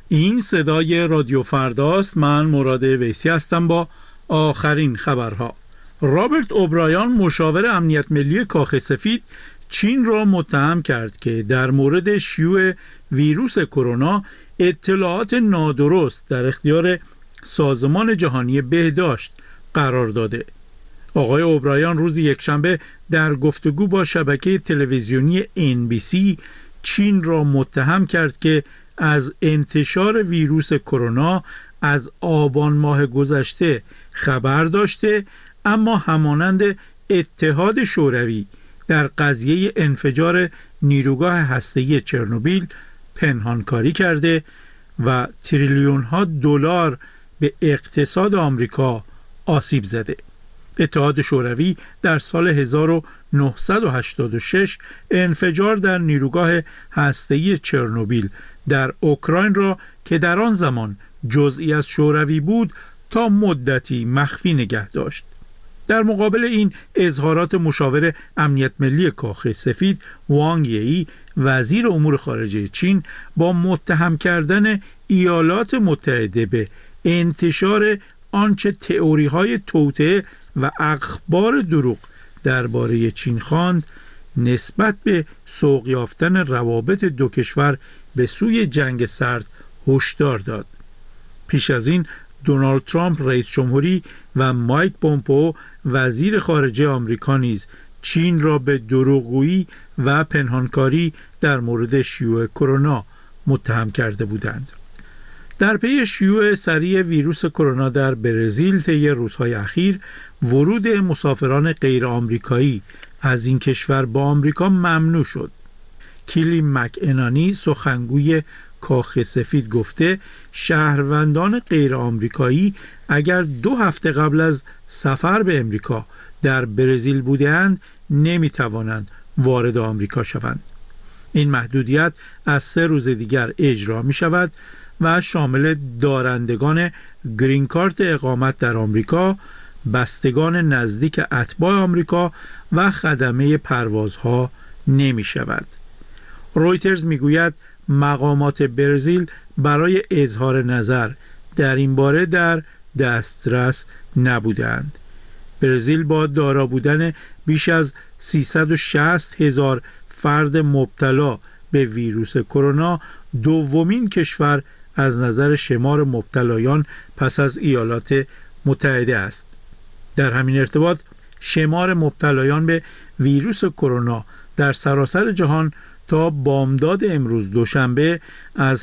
این صدای رادیو فرداست. من مراد ویسی هستم با آخرین خبرها. رابرت اوبرایان مشاور امنیت ملی کاخ سفید چین را متهم کرد که در مورد شیوع ویروس کرونا اطلاعات نادرست در اختیار سازمان جهانی بهداشت قرار داده. آقای اوبرایان روز یکشنبه در گفتگو با شبکه تلویزیونی NBC چین را متهم کرد که از انتشار ویروس کرونا از آبان ماه گذشته خبر داشته، اما همانند اتحاد شوروی در قضیه انفجار نیروگاه هسته‌ای چرنوبیل پنهانکاری کرده و تریلیون ها دلار به اقتصاد آمریکا آسیب زده. اتحاد شوروی در سال 1986 انفجار در نیروگاه هسته‌ای چرنوبیل در اوکراین را که در آن زمان جزئی از شوروی بود تا مدتی مخفی نگه داشت. در مقابل این اظهارات مشاور امنیت ملی کاخ سفید وانگ یی وزیر امور خارجه چین با متهم کردن ایالات متحده به انتشار آنچه تئوری‌های توطئه و اخبار دروغ درباره چین خواند، نسبت به سوق یافتن روابط دو کشور به سوی جنگ سرد هشدار داد. پیش از این دونالد ترامپ رئیس جمهوری و مایک پومپئو وزیر خارجه آمریکا نیز چین را به دروغگویی و پنهانکاری در مورد شیوع کرونا متهم کرده بودند. در پی شیوع سریع ویروس کرونا در برزیل طی روزهای اخیر، ورود مسافران غیر آمریکایی از این کشور با آمریکا ممنوع شد. کیلی مک‌انانی سخنگوی کاخ سفید گفته شهروندان غیر آمریکایی اگر 2 هفته قبل از سفر به امریکا در برزیل بودند نمیتوانند وارد آمریکا شوند. این محدودیت از 3 روز دیگر اجرا می شود و شامل دارندگان گرین کارت اقامت در آمریکا، بستگان نزدیک اتباع آمریکا و خدمه پروازها نمی شود. رویترز می گوید مقامات برزیل برای اظهار نظر در این باره در دسترس نبودند. برزیل با دارا بودن بیش از 360,000 فرد مبتلا به ویروس کرونا دومین کشور از نظر شمار مبتلایان پس از ایالات متحده است. در همین ارتباط شمار مبتلایان به ویروس کرونا در سراسر جهان تا بامداد امروز دوشنبه از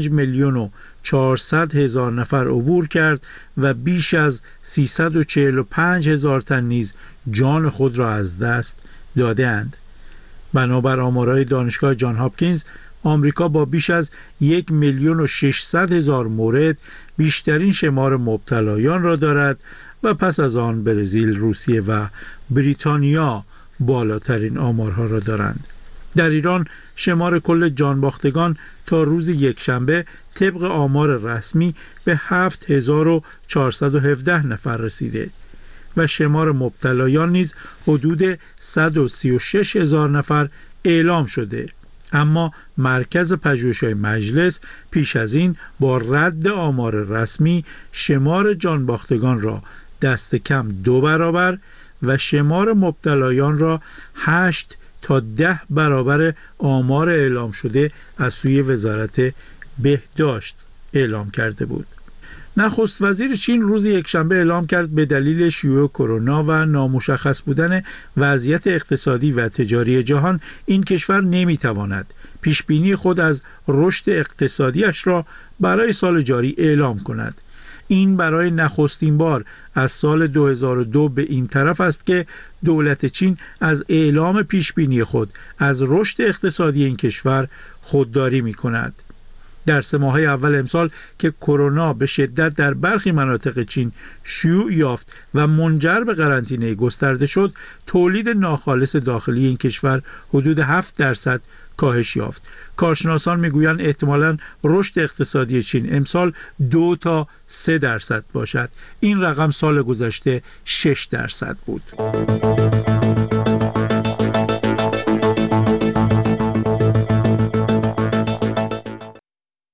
5,400,000 نفر عبور کرد و بیش از 345,000 تن نیز جان خود را از دست داده‌اند. بنابر آمارهای دانشگاه جان هاپکینز، آمریکا با بیش از 1,600,000 مورد بیشترین شمار مبتلایان را دارد و پس از آن برزیل، روسیه و بریتانیا بالاترین آمارها را دارند. در ایران شمار کل جانباختگان تا روز یکشنبه طبق آمار رسمی به 7,417 نفر رسیده و شمار مبتلایان نیز حدود 136,000 نفر اعلام شده. اما مرکز پژوهش‌های مجلس پیش از این با رد آمار رسمی شمار جانباختگان را دست کم 2 برابر و شمار مبتلایان را 8 تا 10 برابر آمار اعلام شده از سوی وزارت بهداشت اعلام کرده بود. نخست وزیر چین روز یکشنبه اعلام کرد به دلیل شیوع کرونا و نامشخص بودن وضعیت اقتصادی و تجاری جهان این کشور نمیتواند پیشبینی خود از رشد اقتصادیش را برای سال جاری اعلام کند. این برای نخستین بار از سال 2002 به این طرف است که دولت چین از اعلام پیشبینی خود از رشد اقتصادی این کشور خودداری می کند. در 3 ماه اول امسال که کرونا به شدت در برخی مناطق چین شیوع یافت و منجر به قرنطینه گسترده شد، تولید ناخالص داخلی این کشور حدود 7% کاهش یافت. کارشناسان میگویند احتمالاً رشد اقتصادی چین امسال 2 تا 3% باشد. این رقم سال گذشته 6% بود.